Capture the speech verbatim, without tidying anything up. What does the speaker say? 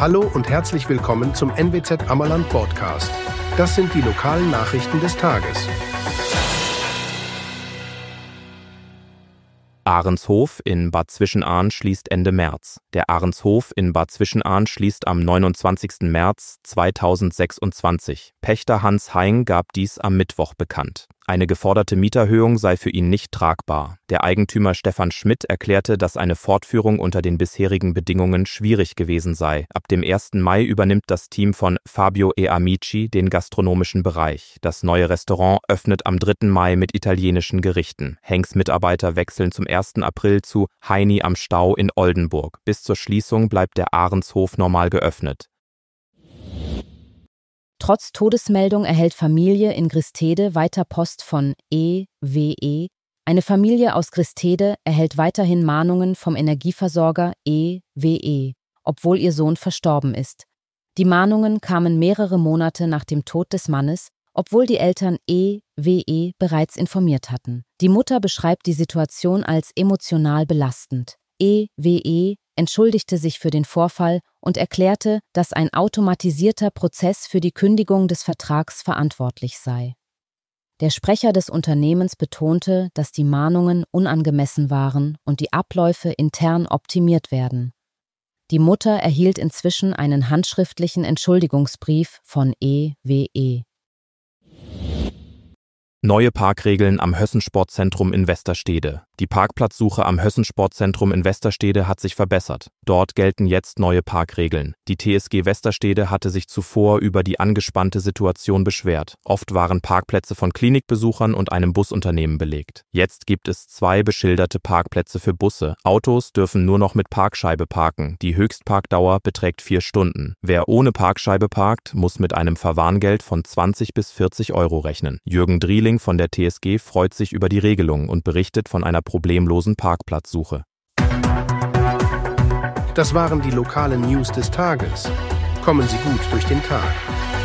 Hallo und herzlich willkommen zum N W Z Ammerland Podcast. Das sind die lokalen Nachrichten des Tages. Ahrenshof in Bad Zwischenahn schließt Ende März. Der Ahrenshof in Bad Zwischenahn schließt am neunundzwanzigsten März zweitausendsechsundzwanzig. Pächter Hans Hein gab dies am Mittwoch bekannt. Eine geforderte Mieterhöhung sei für ihn nicht tragbar. Der Eigentümer Stefan Schmidt erklärte, dass eine Fortführung unter den bisherigen Bedingungen schwierig gewesen sei. Ab dem ersten Mai übernimmt das Team von Fabio e Amici den gastronomischen Bereich. Das neue Restaurant öffnet am dritten Mai mit italienischen Gerichten. Henks Mitarbeiter wechseln zum ersten April zu Heini am Stau in Oldenburg. Bis zur Schließung bleibt der Ahrenshof normal geöffnet. Trotz Todesmeldung erhält Familie in Gristede weiter Post von E W E. Eine Familie aus Gristede erhält weiterhin Mahnungen vom Energieversorger E W E, obwohl ihr Sohn verstorben ist. Die Mahnungen kamen mehrere Monate nach dem Tod des Mannes, obwohl die Eltern E W E bereits informiert hatten. Die Mutter beschreibt die Situation als emotional belastend. E W E entschuldigte sich für den Vorfall und erklärte, dass ein automatisierter Prozess für die Kündigung des Vertrags verantwortlich sei. Der Sprecher des Unternehmens betonte, dass die Mahnungen unangemessen waren und die Abläufe intern optimiert werden. Die Mutter erhielt inzwischen einen handschriftlichen Entschuldigungsbrief von E W E. Neue Parkregeln am Hössen-Sportzentrum in Westerstede. Die Parkplatzsuche am Hössen-Sportzentrum in Westerstede hat sich verbessert. Dort gelten jetzt neue Parkregeln. Die T S G Westerstede hatte sich zuvor über die angespannte Situation beschwert. Oft waren Parkplätze von Klinikbesuchern und einem Busunternehmen belegt. Jetzt gibt es zwei beschilderte Parkplätze für Busse. Autos dürfen nur noch mit Parkscheibe parken. Die Höchstparkdauer beträgt vier Stunden. Wer ohne Parkscheibe parkt, muss mit einem Verwarngeld von zwanzig bis vierzig Euro rechnen. Jürgen Drieling von der T S G freut sich über die Regelung und berichtet von einer problemlosen Parkplatzsuche. Das waren die lokalen News des Tages. Kommen Sie gut durch den Tag.